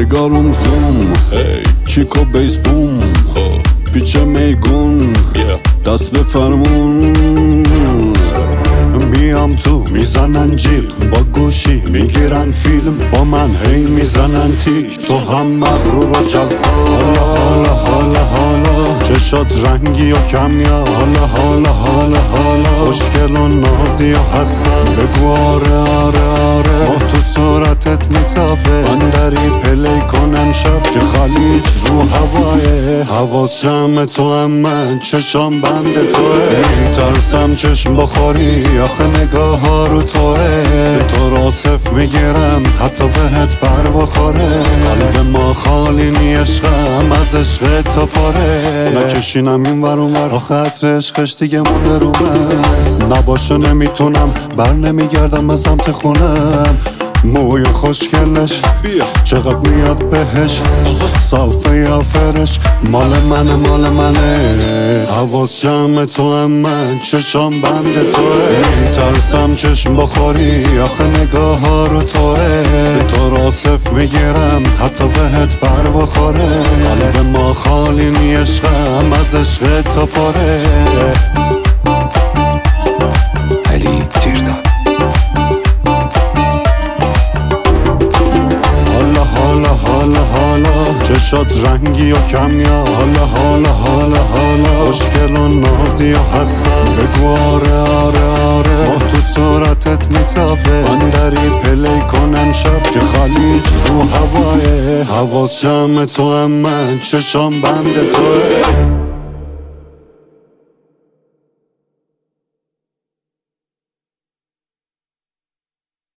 نگارم زوم کیکو بیس بوم پیچ میگون دست به فرمون میام تو میزنن جیغ با گوشی میگیرن فیلم با من هی میزنن تیک تو هم مغرور و جذاب حالا حالا حالا چشات رنگی و کمیاب حالا حالا حالا حالا خوشگل و نازی و حسن بگو آره آره آره ما تو صورتت میتابه من داری پلی کنم شب که خلیج رو هوایه حواس جمع تو هم من چشام بند توه میترسم چشم بخوری آخه نگاه ها رو توه تو را صف میگیرم حتی بهت پر بخوره قلب ما خالی نی عشقم از عشق تا پاره نکشینم این ور اون ور آخه عطر عشقش دیگه مونده رو من نباشه نمیتونم بر نمیگردم از سمت خونم موی خوشگلش چقدر میاد بهش صافه یا فرش مال منه مال منه حواس جمع تو هم من چشام بند توه میترسم چشم بخوری آخه نگاه ها رو توه تو را صف میگیرم حتی بهت پر بخوره قلب ما خالی نی عشقم از عشق تا پاره علی تیرداد حالا حالا چشات رنگی و کمیاب حالا حالا حالا حالا خوشگل و نازی و حسن بگو آره آره آره ما تو صورتت میتابه من داری پلی کنم شب که خلیج رو هوایه حواس جمع تو هم من چشام بند توه